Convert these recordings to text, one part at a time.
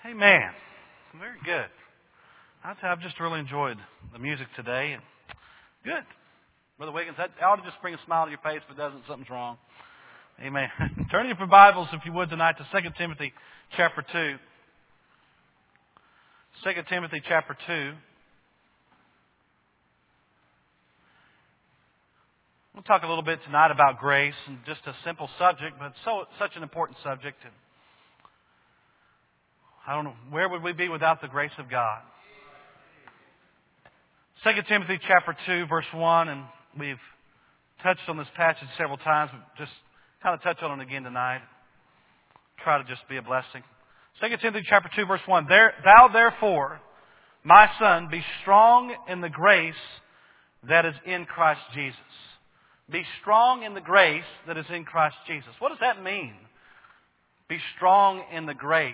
Amen. Very good. I've just really enjoyed the music today. Good. Brother Wiggins, that ought to just bring a smile to your face. If it doesn't, something's wrong. Amen. Turn your Bibles, if you would, tonight to 2 Timothy chapter 2. 2 Timothy chapter 2. We'll talk a little bit tonight about grace, and just a simple subject, but such an important subject. And I don't know, where would we be without the grace of God? 2 Timothy chapter 2, verse 1, and we've touched on this passage several times, but just kind of touch on it again tonight. Try to just be a blessing. 2 Timothy chapter 2, verse 1. Thou therefore, my son, be strong in the grace that is in Christ Jesus. Be strong in the grace that is in Christ Jesus. What does that mean? Be strong in the grace.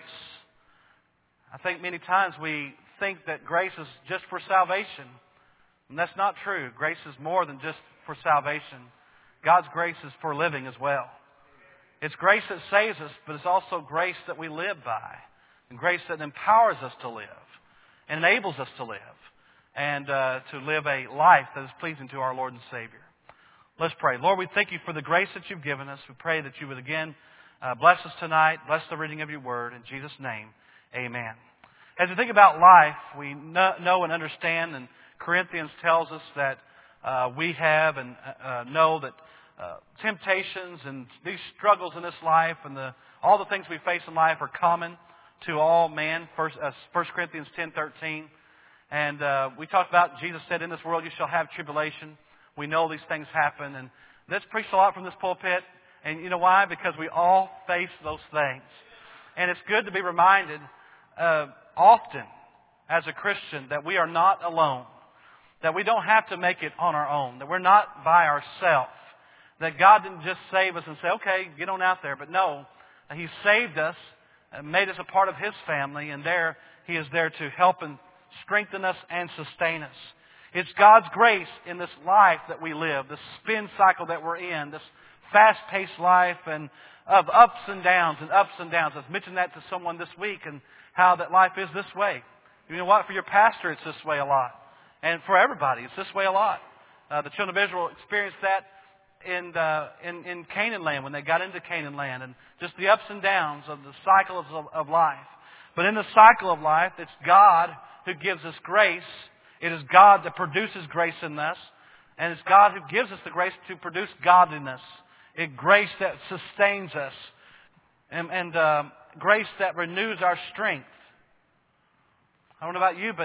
I think many times we think that grace is just for salvation. And that's not true. Grace is more than just for salvation. God's grace is for living as well. It's grace that saves us, but it's also grace that we live by. And grace that empowers us to live. And enables us to live. And to live a life that is pleasing to our Lord and Savior. Let's pray. Lord, we thank you for the grace that you've given us. We pray that you would again bless us tonight. Bless the reading of your word. In Jesus' name, amen. As we think about life, we know and understand, and Corinthians tells us that we have and know that temptations and these struggles in this life and all the things we face in life are common to all men. 1 Corinthians 10:13. And we talked about, Jesus said, in this world you shall have tribulation. We know these things happen. And that's preached a lot from this pulpit. And you know why? Because we all face those things. And it's good to be reminded often as a Christian that we are not alone. That we don't have to make it on our own. That we're not by ourselves. That God didn't just save us and say, okay, get on out there. But no, He saved us, made us a part of His family. And there, He is there to help and strengthen us and sustain us. It's God's grace in this life that we live, this spin cycle that we're in, this fast-paced life and of ups and downs and ups and downs. I've mentioned that to someone this week and how that life is this way. You know what? For your pastor, it's this way a lot. And for everybody, it's this way a lot. The children of Israel experienced that in Canaan land when they got into Canaan land, and just the ups and downs of the cycles of life. But in the cycle of life, it's God who gives us grace. It is God that produces grace in us. And it's God who gives us the grace to produce godliness. It's grace that sustains us. And grace that renews our strength. I don't know about you, but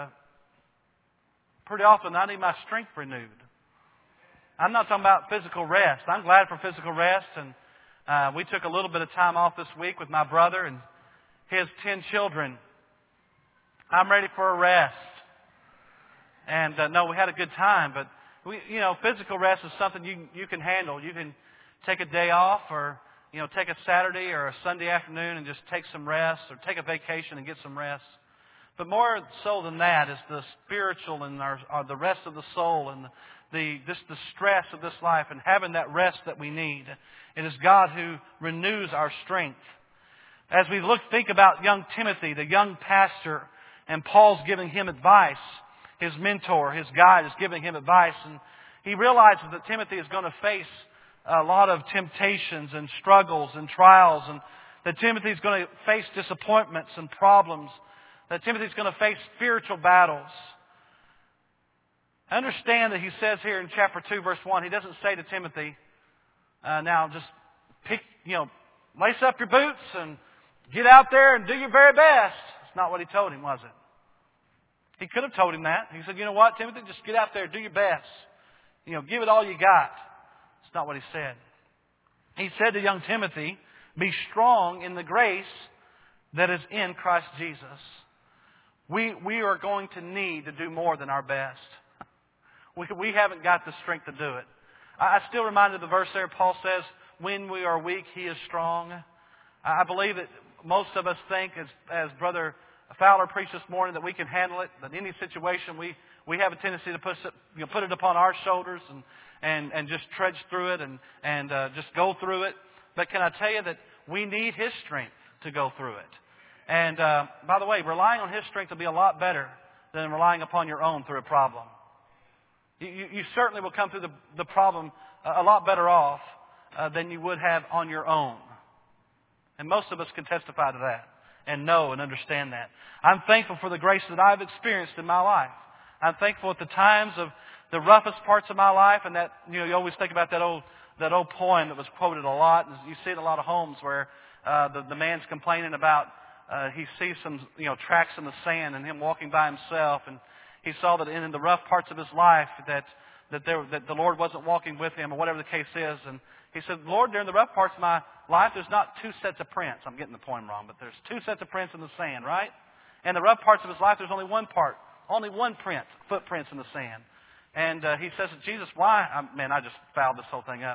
pretty often I need my strength renewed. I'm not talking about physical rest. I'm glad for physical rest. And we took a little bit of time off this week with my brother and his 10 children. I'm ready for a rest. And no, we had a good time, but physical rest is something you can handle. You can take a day off, or take a Saturday or a Sunday afternoon and just take some rest, or take a vacation and get some rest. But more so than that is the spiritual and the rest of the soul and the stress of this life and having that rest that we need. It is God who renews our strength. As we think about young Timothy, the young pastor, and Paul's giving him advice. His mentor, his guide, is giving him advice. And he realizes that Timothy is going to face a lot of temptations and struggles and trials. And that Timothy is going to face disappointments and problems. That Timothy is going to face spiritual battles. Understand that he says here in chapter 2, verse 1, he doesn't say to Timothy, now just lace up your boots and get out there and do your very best. That's not what he told him, was it? He could have told him that. He said, you know what, Timothy, just get out there, do your best. Give it all you got. It's not what he said. He said to young Timothy, be strong in the grace that is in Christ Jesus. We are going to need to do more than our best. We haven't got the strength to do it. I still reminded of the verse there. Paul says, when we are weak, He is strong. I believe that most of us think, as Brother Fowler preached this morning, that we can handle it. That any situation we have a tendency to put it upon our shoulders and just trudge through it and just go through it. But can I tell you that we need His strength to go through it. And by the way, relying on His strength will be a lot better than relying upon your own through a problem. You certainly will come through the problem a lot better off than you would have on your own. And most of us can testify to that and know and understand that. I'm thankful for the grace that I've experienced in my life. I'm thankful at the times of the roughest parts of my life, and that, you always think about that old poem that was quoted a lot. You see it in a lot of homes where the man's complaining about he sees some tracks in the sand and him walking by himself, and he saw that in the rough parts of his life that the Lord wasn't walking with him, or whatever the case is. And he said, Lord, during the rough parts of my life, there's not two sets of prints. I'm getting the poem wrong, but there's two sets of prints in the sand, right? And the rough parts of his life, there's only one print, footprints in the sand. And he says to Jesus, why? I just fouled this whole thing up.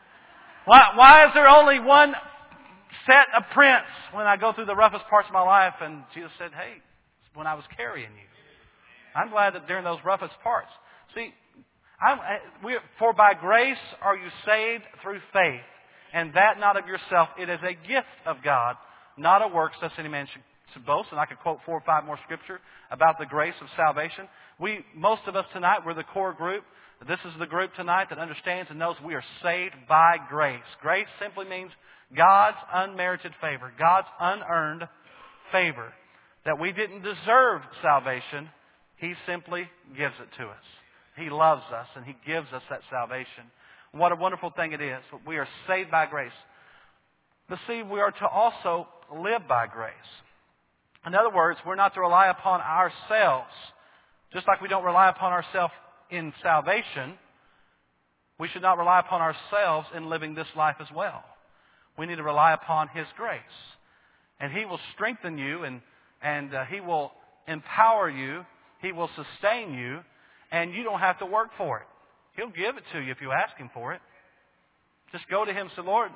Why is there only one set of prints when I go through the roughest parts of my life? And Jesus said, hey, it's when I was carrying you. I'm glad that during those roughest parts. See, for by grace are you saved through faith, and that not of yourself. It is a gift of God, not of works, lest any man should boast. And I could quote 4 or 5 more scripture about the grace of salvation. Most of us tonight, we're the core group. This is the group tonight that understands and knows we are saved by grace. Grace simply means God's unmerited favor, God's unearned favor. That we didn't deserve salvation. He simply gives it to us. He loves us and He gives us that salvation. What a wonderful thing it is. We are saved by grace. But see, we are to also live by grace. In other words, we're not to rely upon ourselves. Just like we don't rely upon ourselves in salvation, we should not rely upon ourselves in living this life as well. We need to rely upon His grace. And He will strengthen you and He will empower you. He will sustain you. And you don't have to work for it. He'll give it to you if you ask Him for it. Just go to Him and say, Lord,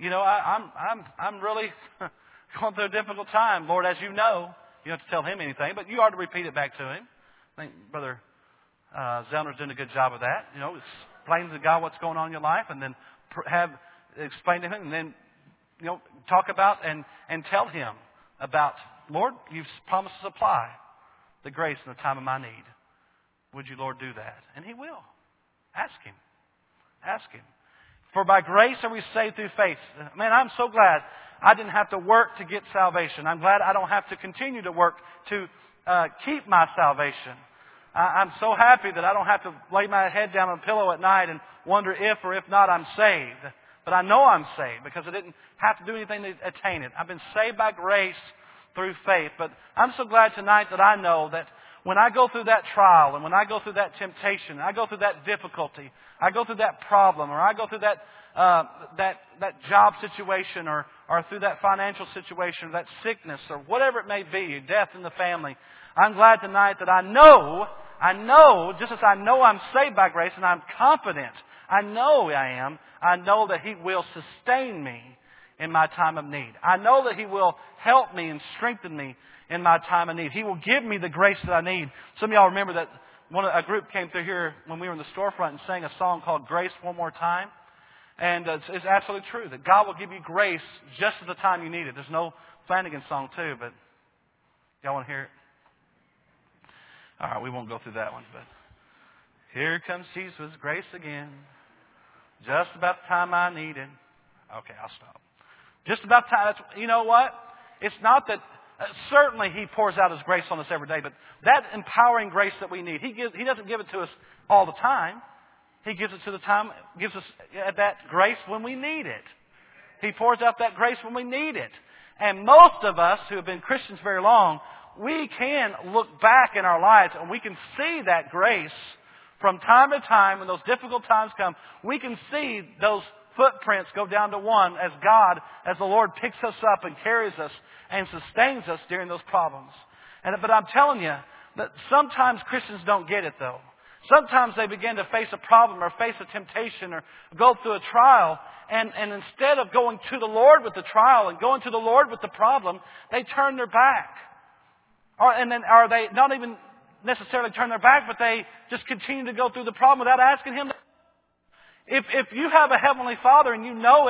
I'm really going through a difficult time. Lord, as you know, you don't have to tell Him anything, but you ought to repeat it back to Him. I think Brother Zellner's doing a good job of that. Explain to God what's going on in your life, and then explain to Him, and then talk about and tell Him about, Lord, you've promised to supply the grace in the time of my need. Would you, Lord, do that? And He will. Ask Him. Ask Him. For by grace are we saved through faith. Man, I'm so glad I didn't have to work to get salvation. I'm glad I don't have to continue to work to keep my salvation. I'm so happy that I don't have to lay my head down on a pillow at night and wonder if or if not I'm saved. But I know I'm saved because I didn't have to do anything to attain it. I've been saved by grace through faith. But I'm so glad tonight that I know that when I go through that trial and when I go through that temptation, I go through that difficulty, I go through that problem, or I go through that job situation, or through that financial situation, or that sickness, or whatever it may be, death in the family, I'm glad tonight that I know, just as I know I'm saved by grace, and I'm confident, I know that He will sustain me in my time of need. I know that He will help me and strengthen me in my time of need. He will give me the grace that I need. Some of y'all remember that a group came through here when we were in the storefront and sang a song called Grace One More Time. And it's absolutely true that God will give you grace just at the time you need it. There's no Flanagan song too, but y'all want to hear it? All right, we won't go through that one, but here comes Jesus with grace again. Just about the time I need it. Okay, I'll stop. Just about time. You know what? It's not that. Certainly He pours out His grace on us every day, but that empowering grace that we need, He doesn't give it to us all the time. He gives us that grace when we need it. He pours out that grace when we need it. And most of us who have been Christians very long, we can look back in our lives and we can see that grace from time to time when those difficult times come. We can see those footprints go down to one as the Lord picks us up and carries us and sustains us during those problems. But I'm telling you that sometimes Christians don't get it though. Sometimes they begin to face a problem or face a temptation or go through a trial, and instead of going to the Lord with the trial and going to the Lord with the problem, they turn their back. Or they not even necessarily turn their back, but they just continue to go through the problem without asking Him. If you have a Heavenly Father and you know it,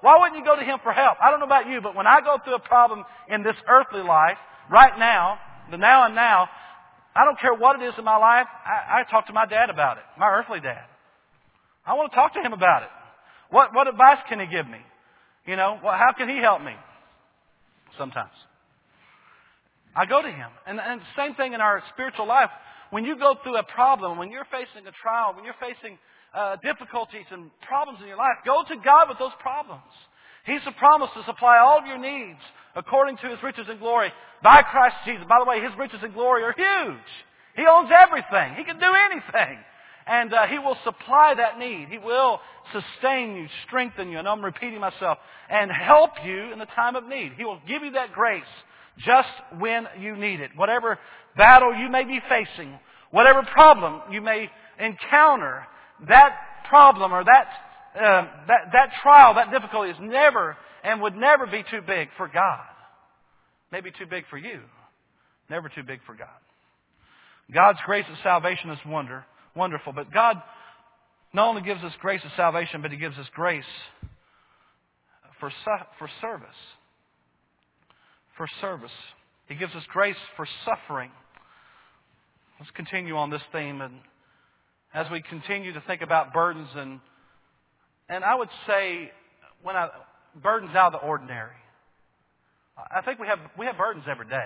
why wouldn't you go to Him for help? I don't know about you, but when I go through a problem in this earthly life, right now, the now and now, I don't care what it is in my life, I talk to my dad about it, my earthly dad. I want to talk to him about it. What advice can he give me? How can he help me? Sometimes. I go to him. And the same thing in our spiritual life. When you go through a problem, when you're facing a trial, when you're facing difficulties and problems in your life, go to God with those problems. He's promised to supply all of your needs according to His riches and glory by Christ Jesus. By the way, His riches and glory are huge. He owns everything. He can do anything. And He will supply that need. He will sustain you, strengthen you, and I'm repeating myself, and help you in the time of need. He will give you that grace just when you need it. Whatever battle you may be facing, whatever problem you may encounter, that problem or that trial, that difficulty is never and would never be too big for God. Maybe too big for you. Never too big for God. God's grace of salvation is wonderful. But God not only gives us grace of salvation, but He gives us grace for service. For service. He gives us grace for suffering. Let's continue on this theme. And as we continue to think about burdens, and I would say burdens out of the ordinary. I think we have burdens every day.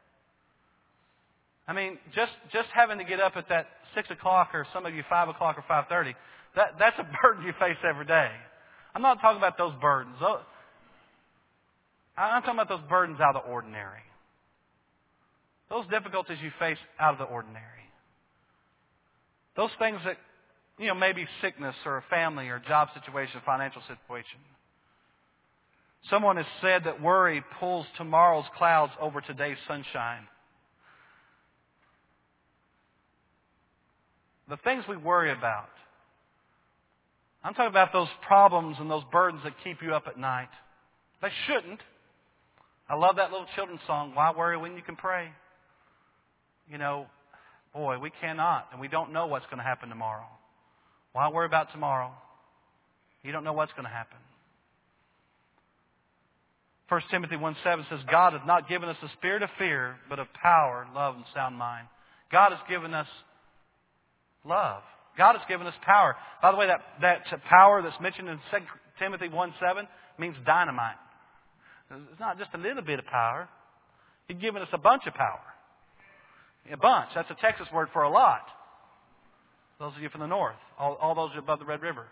I mean, just having to get up at that 6 o'clock or some of you 5 o'clock or 5:30, that's a burden you face every day. I'm not talking about those burdens. I'm talking about those burdens out of the ordinary. Those difficulties you face out of the ordinary. Those things that, maybe sickness or a family or job situation, financial situation. Someone has said that worry pulls tomorrow's clouds over today's sunshine. The things we worry about. I'm talking about those problems and those burdens that keep you up at night. They shouldn't. I love that little children's song, Why Worry When You Can Pray? Boy, we cannot, and we don't know what's going to happen tomorrow. Why worry about tomorrow? You don't know what's going to happen. 1 Timothy 1:7 says, God has not given us a spirit of fear, but of power, love, and sound mind. God has given us love. God has given us power. By the way, that power that's mentioned in 2 Timothy 1:7 means dynamite. It's not just a little bit of power. He's given us a bunch of power. A bunch. That's a Texas word for a lot. Those of you from the north. All those above the Red River.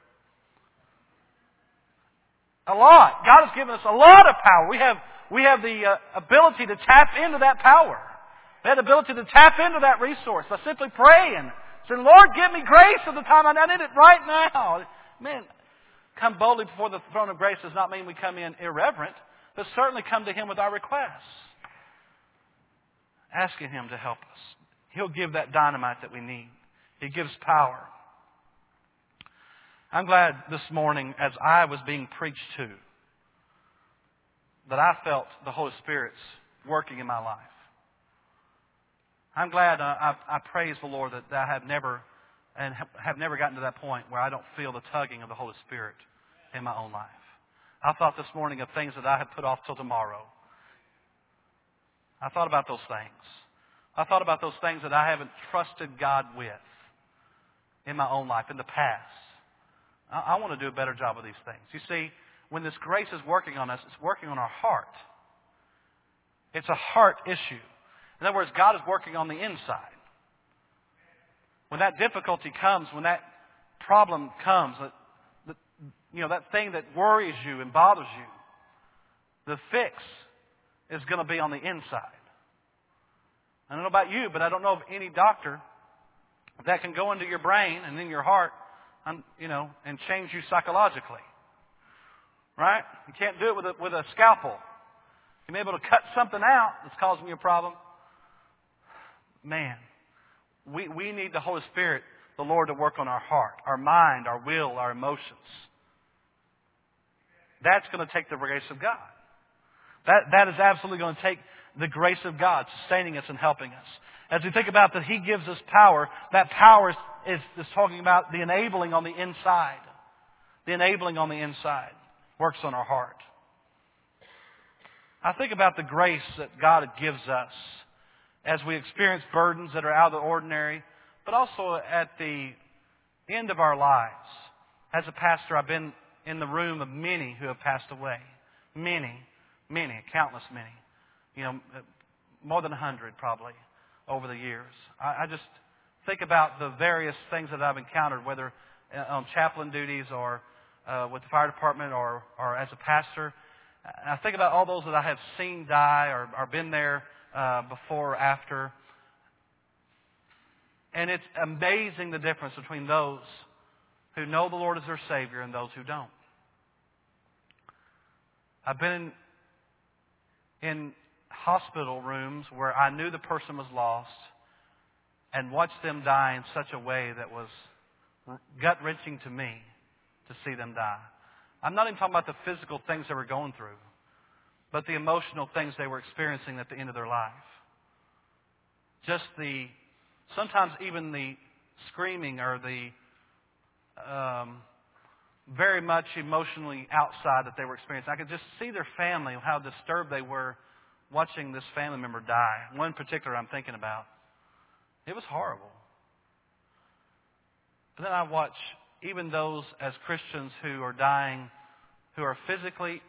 A lot. God has given us a lot of power. We have the ability to tap into that power. We have the ability to tap into that resource by simply praying. Saying, Lord, give me grace at the time I need it right now. Man, come boldly before the throne of grace does not mean we come in irreverent, but certainly come to Him with our requests. Asking Him to help us. He'll give that dynamite that we need. He gives power. I'm glad this morning, as I was being preached to, that I felt the Holy Spirit's working in my life. I'm glad I praise the Lord that I have never gotten to that point where I don't feel the tugging of the Holy Spirit in my own life. I thought this morning of things that I had put off till tomorrow. I thought about those things. I thought about those things that I haven't trusted God with in my own life, in the past. I want to do a better job of these things. You see, when this grace is working on us, it's working on our heart. It's a heart issue. In other words, God is working on the inside. When that difficulty comes, when that problem comes, that thing that worries you and bothers you, the fix is going to be on the inside. I don't know about you, but I don't know of any doctor that can go into your brain and in your heart, and change you psychologically. Right? You can't do it with a scalpel. You may be able to cut something out that's causing you a problem. Man, we need the Holy Spirit, the Lord, to work on our heart, our mind, our will, our emotions. That's going to take the grace of God. That is absolutely going to take the grace of God sustaining us and helping us. As we think about that He gives us power, that power is talking about the enabling on the inside. The enabling on the inside. works on our heart. I think about the grace that God gives us as we experience burdens that are out of the ordinary, but also at the end of our lives. As a pastor, I've been in the room of many who have passed away. Many, countless many. More than 100 probably over the years. I just think about the various things that I've encountered, whether on chaplain duties or with the fire department or as a pastor. I think about all those that I have seen die or been there before or after. And it's amazing the difference between those who know the Lord as their Savior and those who don't. I've been in hospital rooms where I knew the person was lost and watched them die in such a way that was gut-wrenching to me to see them die. I'm not even talking about the physical things they were going through, but the emotional things they were experiencing at the end of their life. Just sometimes even the screaming or the very much emotionally outside that they were experiencing. I could just see their family, how disturbed they were watching this family member die. One particular I'm thinking about. It was horrible. But then I watch even those as Christians who are dying, who are physically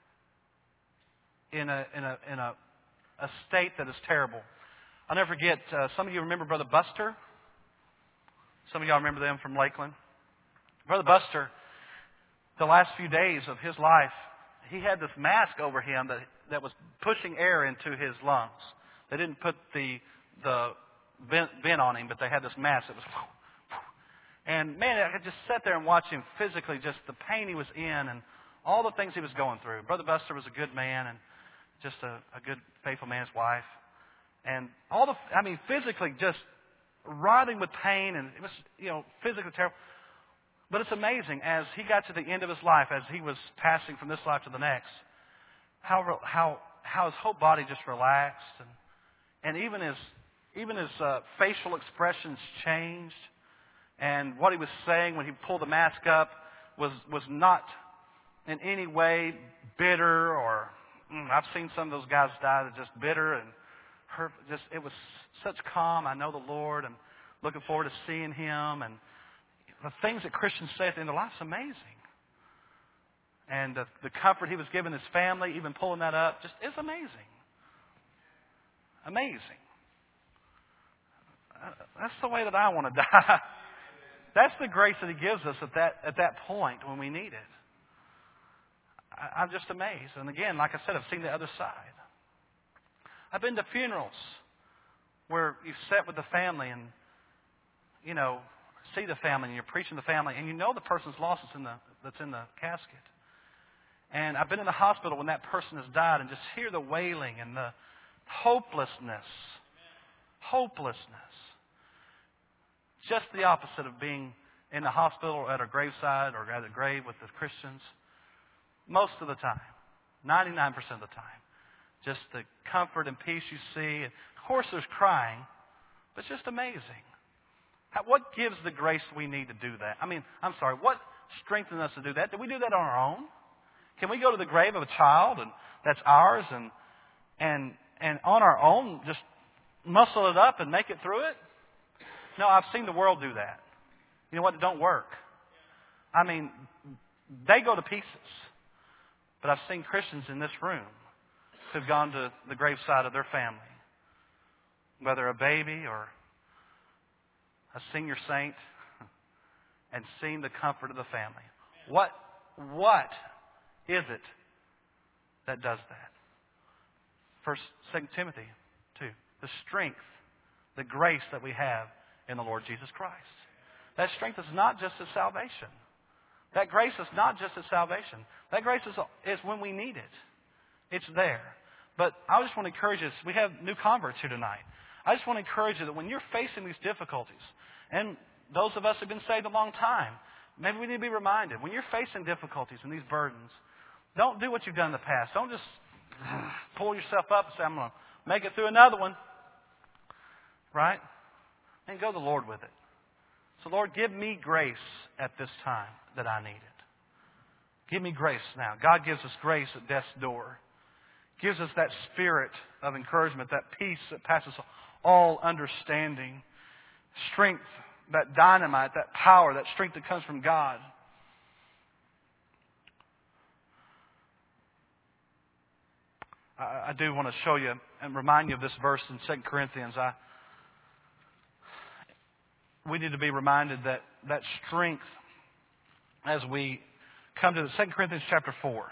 in a state that is terrible. I'll never forget, some of you remember Brother Buster? Some of y'all remember them from Lakeland? Brother Buster, the last few days of his life, he had this mask over him that was pushing air into his lungs. They didn't put the vent on him, but they had this mask that was... And man, I could just sit there and watch him physically, just the pain he was in and all the things he was going through. Brother Buster was a good man and just a good, faithful man's wife. And physically just writhing with pain, and it was, physically terrible. But it's amazing, as he got to the end of his life, as he was passing from this life to the next, how his whole body just relaxed, and even his facial expressions changed, and what he was saying when he pulled the mask up was not in any way bitter or I've seen some of those guys die that are just bitter and hurt. It was such calm. I know the Lord. I'm looking forward to seeing Him, and the things that Christians say at the end of life is amazing. And the comfort he was giving his family, even pulling that up, just is amazing. Amazing. That's the way that I want to die. That's the grace that He gives us at that point when we need it. I'm just amazed. And again, like I said, I've seen the other side. I've been to funerals where you sit with the family and, see the family and you're preaching to the family and the person's lost that's in the casket. And I've been in the hospital when that person has died and just hear the wailing and the hopelessness. Hopelessness. Just the opposite of being in the hospital or at a graveside or at a grave with the Christians. Most of the time. 99% of the time. Just the comfort and peace you see. Of course there's crying, but it's just amazing. What gives the grace we need to do that? What strengthens us to do that? Do we do that on our own? Can we go to the grave of a child and that's ours and on our own just muscle it up and make it through it? No, I've seen the world do that. You know what? It don't work. They go to pieces. But I've seen Christians in this room who've gone to the graveside of their family, whether a baby or a senior saint, and seen the comfort of the family. What is it that does that? 2 Timothy 2. The strength, the grace that we have in the Lord Jesus Christ. That strength is not just His salvation. That grace is not just His salvation. That grace is when we need it. It's there. But I just want to encourage us. We have new converts here tonight. I just want to encourage you that when you're facing these difficulties, and those of us who have been saved a long time, maybe we need to be reminded, when you're facing difficulties and these burdens, don't do what you've done in the past. Don't just pull yourself up and say, I'm going to make it through another one. Right? And go to the Lord with it. So, Lord, give me grace at this time that I need it. Give me grace now. God gives us grace at death's door. Gives us that spirit of encouragement, that peace that passes all understanding. Strength, that dynamite, that power, that strength that comes from God. I do want to show you and remind you of this verse in 2 Corinthians. We need to be reminded that strength as we come to the 2 Corinthians chapter 4.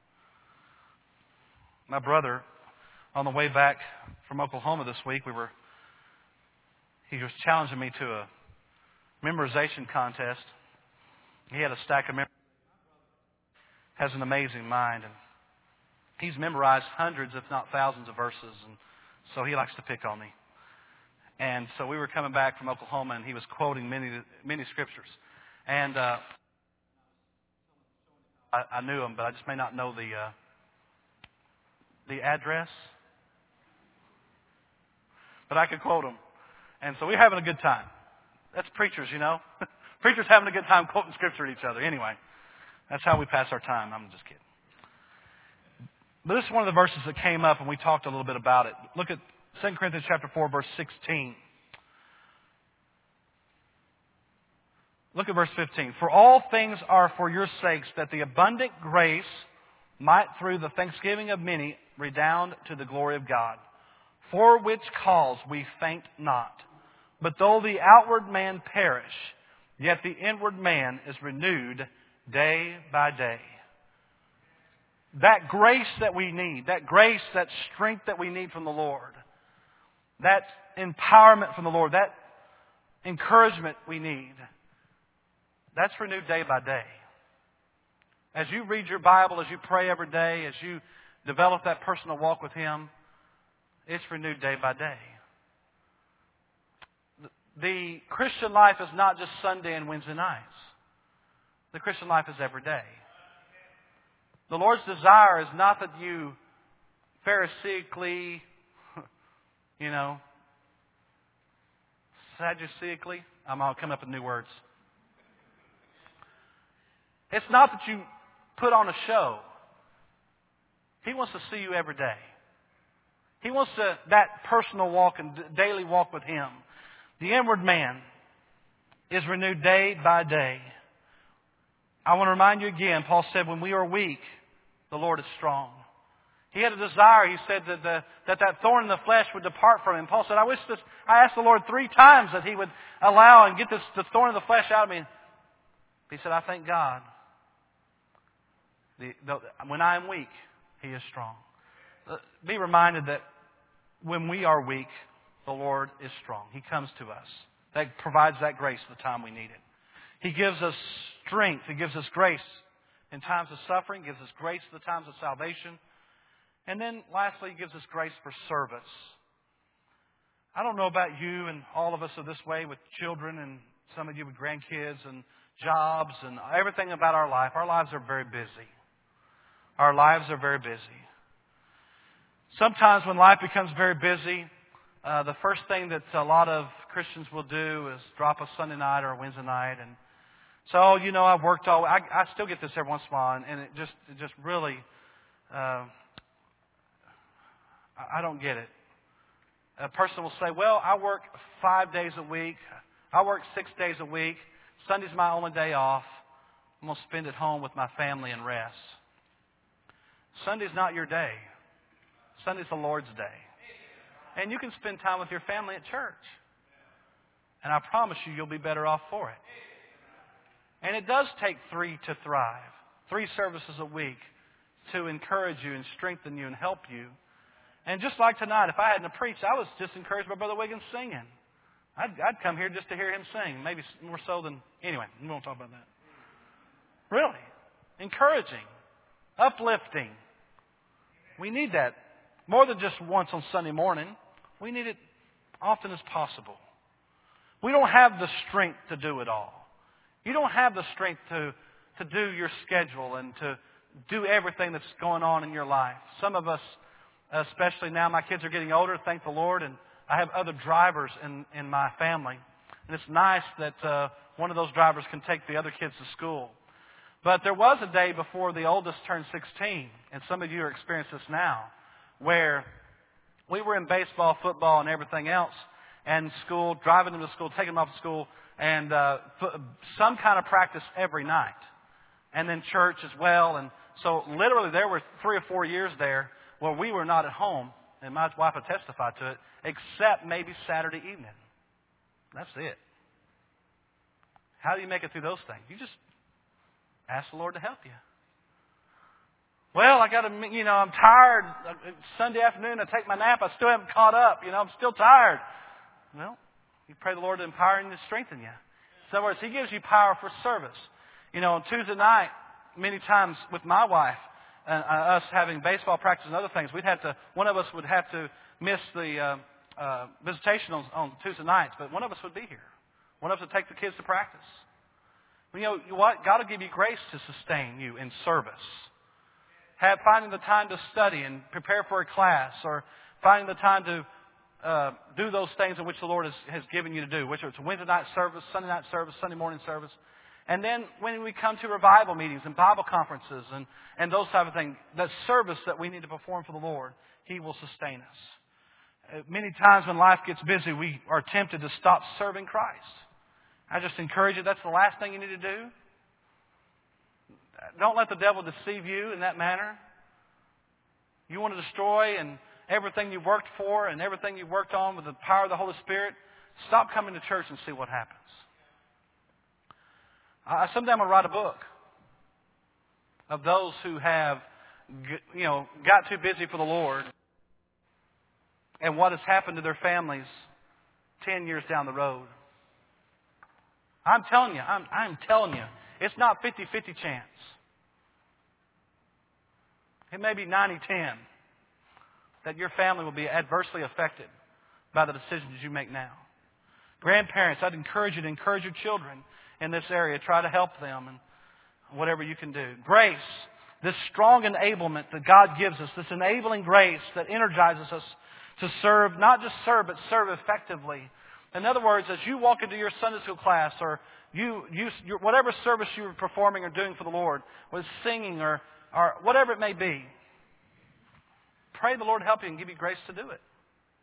My brother, on the way back from Oklahoma this week, he was challenging me to a memorization contest. He had a stack of memories. Has an amazing mind, and he's memorized hundreds, if not thousands, of verses, and so he likes to pick on me. And so we were coming back from Oklahoma, and he was quoting many scriptures. And I knew him, but I just may not know the address. But I could quote him. And so we're having a good time. That's preachers, you know. Preachers having a good time quoting scripture at each other. Anyway, that's how we pass our time. I'm just kidding. But this is one of the verses that came up, and we talked a little bit about it. Look at 2 Corinthians chapter 4, verse 16. Look at verse 15. For all things are for your sakes, that the abundant grace might through the thanksgiving of many redound to the glory of God. For which cause we faint not. But though the outward man perish, yet the inward man is renewed day by day. That grace that we need, that grace, that strength that we need from the Lord, that empowerment from the Lord, that encouragement we need, that's renewed day by day. As you read your Bible, as you pray every day, as you develop that personal walk with Him, it's renewed day by day. The Christian life is not just Sunday and Wednesday nights. The Christian life is every day. The Lord's desire is not that you Pharisaically, Sadduceically, I'm coming up with new words. It's not that you put on a show. He wants to see you every day. He wants that personal walk and daily walk with Him. The inward man is renewed day by day. I want to remind you again, Paul said, when we are weak, the Lord is strong. He had a desire, he said, that thorn in the flesh would depart from him. Paul said, I asked the Lord 3 times that He would allow and get the thorn in the flesh out of me. He said, I thank God. When I am weak, He is strong. Be reminded that when we are weak, the Lord is strong. He comes to us. That provides that grace at the time we need it. He gives us strength. He gives us grace in times of suffering. Gives us grace in the times of salvation. And then lastly, He gives us grace for service. I don't know about you, and all of us are this way with children, and some of you with grandkids and jobs and everything about our life. Our lives are very busy. Our lives are very busy. Sometimes when life becomes very busy, the first thing that a lot of Christians will do is drop a Sunday night or a Wednesday night. And so, I've worked all... I still get this every once in a while, and it just really... I don't get it. A person will say, well, I work 5 days a week. I work 6 days a week. Sunday's my only day off. I'm going to spend it home with my family and rest. Sunday's not your day. Sunday's the Lord's day. And you can spend time with your family at church. And I promise you'll be better off for it. And it does take 3 to thrive. 3 services a week to encourage you and strengthen you and help you. And just like tonight, if I hadn't preached, I was just encouraged by Brother Wiggins singing. I'd come here just to hear him sing. Maybe more so than... Anyway, we won't talk about that. Really. Encouraging. Uplifting. We need that. More than just once on Sunday morning. We need it often as possible. We don't have the strength to do it all. You don't have the strength to do your schedule and to do everything that's going on in your life. Some of us, especially now, my kids are getting older, thank the Lord, and I have other drivers in my family. And it's nice that one of those drivers can take the other kids to school. But there was a day before the oldest turned 16, and some of you are experiencing this now, where we were in baseball, football, and everything else, and school, driving them to school, taking them off to school, and some kind of practice every night. And then church as well. And so literally there were 3 or 4 years there where we were not at home, and my wife would testify to it, except maybe Saturday evening. That's it. How do you make it through those things? You just ask the Lord to help you. Well, I'm tired. Sunday afternoon, I take my nap. I still haven't caught up. I'm still tired. Well, you pray the Lord to empower you and to strengthen you. In other words, He gives you power for service. On Tuesday night, many times with my wife, us having baseball practice and other things, one of us would have to miss the visitation on Tuesday nights, but one of us would be here. One of us would take the kids to practice. You know what? God will give you grace to sustain you in service. Finding the time to study and prepare for a class, or finding the time to do those things in which the Lord has given you to do, which are Wednesday night service, Sunday night service, Sunday morning service. And then when we come to revival meetings and Bible conferences and those type of things, that service that we need to perform for the Lord, He will sustain us. Many times when life gets busy, we are tempted to stop serving Christ. I just encourage you, that's the last thing you need to do. Don't let the devil deceive you in that manner. You want to destroy and everything you've worked for and everything you've worked on with the power of the Holy Spirit, stop coming to church and see what happens. Someday I'm going to write a book of those who have, got too busy for the Lord and what has happened to their families 10 years down the road. I'm telling you, it's not 50-50 chance. It may be 90-10 that your family will be adversely affected by the decisions you make now. Grandparents, I'd encourage you to encourage your children in this area. Try to help them and whatever you can do. Grace, this strong enablement that God gives us, this enabling grace that energizes us to serve, not just serve, but serve effectively. In other words, as you walk into your Sunday school class or whatever service you're performing or doing for the Lord, whether it's singing or whatever it may be, pray the Lord help you and give you grace to do it.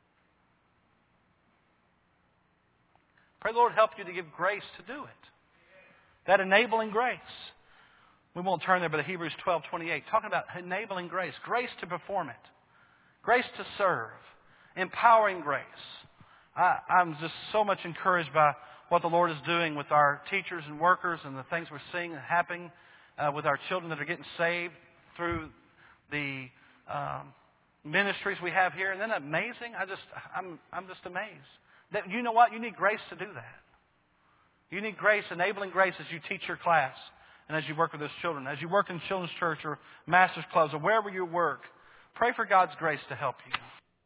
Pray the Lord help you to give grace to do it. That enabling grace. We won't turn there, but Hebrews 12:28, talking about enabling grace. Grace to perform it. Grace to serve. Empowering grace. I'm just so much encouraged by what the Lord is doing with our teachers and workers and the things we're seeing happening with our children that are getting saved through the ministries we have here. And then amazing. I'm just amazed. That, you know what? You need grace to do that. You need grace, enabling grace as you teach your class and as you work with those children. As you work in children's church or master's clubs or wherever you work, pray for God's grace to help you.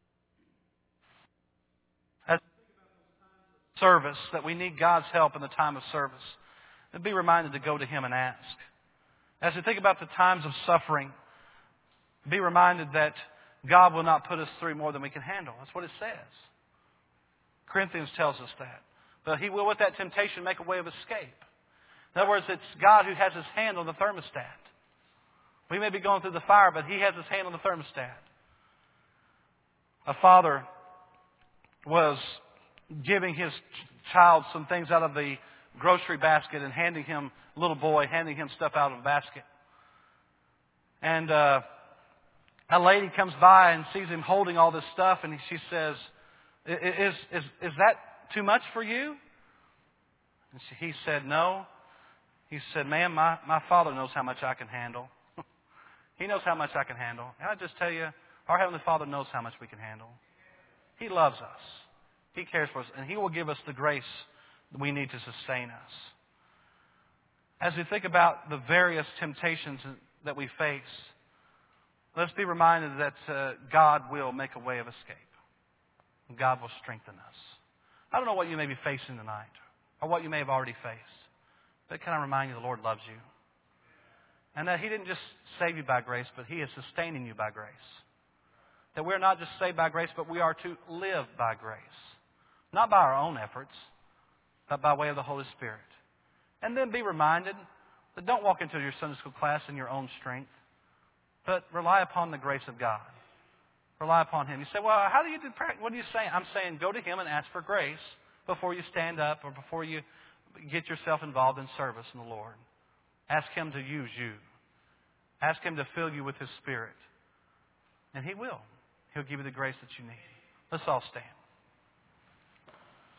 As service, that we need God's help in the time of service, and be reminded to go to Him and ask. As we think about the times of suffering, be reminded that God will not put us through more than we can handle. That's what it says. Corinthians tells us that. But He will, with that temptation, make a way of escape. In other words, it's God who has His hand on the thermostat. We may be going through the fire, but He has His hand on the thermostat. A father was giving his child some things out of the grocery basket and handing him stuff out of the basket. And a lady comes by and sees him holding all this stuff, and she says, Is that too much for you? And he said, no. He said, ma'am, my Father knows how much I can handle. He knows how much I can handle. And I just tell you, our Heavenly Father knows how much we can handle. He loves us. He cares for us. And He will give us the grace we need to sustain us. As we think about the various temptations that we face, let's be reminded that God will make a way of escape. God will strengthen us. I don't know what you may be facing tonight or what you may have already faced. But can I remind you the Lord loves you? And that He didn't just save you by grace, but He is sustaining you by grace. That we're not just saved by grace, but we are to live by grace. Not by our own efforts, but by way of the Holy Spirit. And then be reminded But don't walk into your Sunday school class in your own strength, but rely upon the grace of God. Rely upon Him. You say, well, how do you do practice? What are you saying? I'm saying go to Him and ask for grace before you stand up or before you get yourself involved in service in the Lord. Ask Him to use you. Ask Him to fill you with His Spirit. And He will. He'll give you the grace that you need. Let's all stand.